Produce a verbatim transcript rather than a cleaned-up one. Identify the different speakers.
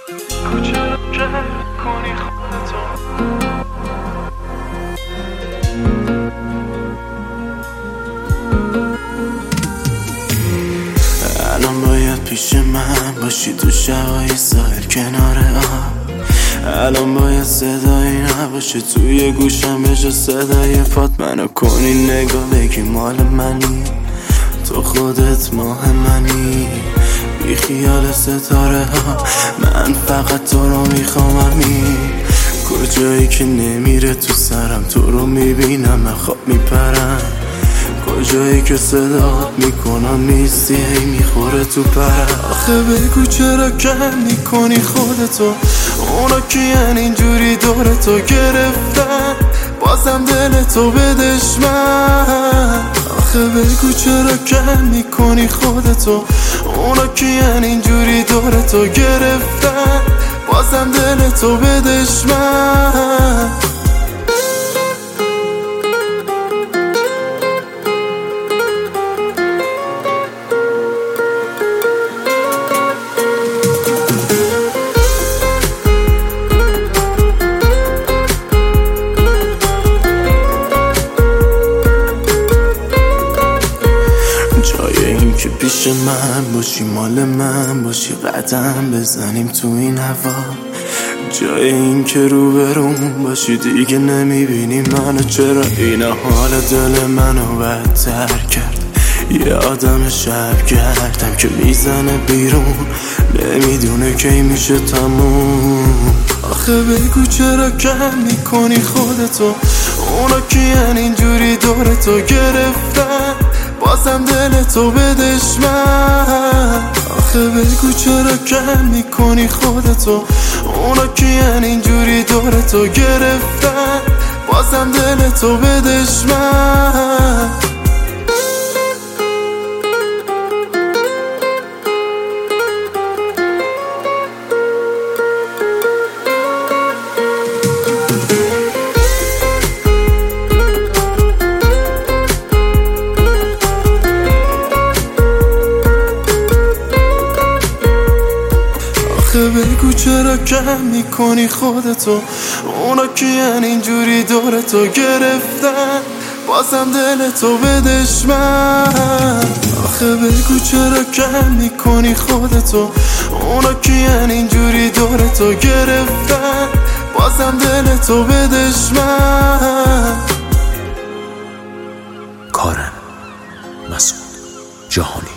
Speaker 1: چرا کم کنی خودتو؟ الان باید پیش من باشی تو شبای ساحل کنار آب. الان باید صدایی نباشه توی گوشم به جا صدای پات. منو کنی نگاه بگی مال منی، تو خودت ماه منی. بی خیال ستاره ها من فقط تو رو میخوام. همین کجایی که نمیره تو سرم تو رو میبینم من خواب میپرم. کجایی که صدا میکنم نیستی هی میخوره تو پرم. آخه بگو چرا کم میکنی خودتو؟ اونا کین اینجوری دور تو گرفتن بازم دلتو بدش من. آخه بگو چرا کم میکنی خودتو؟ اونا کین اینجوری دور تو گرفتن بازم دلتو بدش من. که پیش من باشی مال من باشی قدم بزنیم تو این هوا. جای این که رو برون باشی دیگه نمیبینی منو. چرا این حال دل منو بدتر کرد؟ یه آدم شب گردم که میزنه بیرون نمیدونه کی میشه تموم. آخه بگو چرا کم میکنی خودتو؟ اونا کین اینجوری دور تو گرفتن بازم دلتو بدش من. آخه بگو چرا کم میکنی خودتو؟ اونا کین اینجوری دور تو گرفتن بازم دلتو بدش من. بگو چرا کم میکنی خودتو؟ اونا کین اینجوری دور تو گرفتن بازم دلتو بدش من. آخه بگو چرا کم میکنی خودتو؟ اونا کین اینجوری دور تو گرفتن بازم دلتو بدش من.
Speaker 2: کارن مسعود جهانی.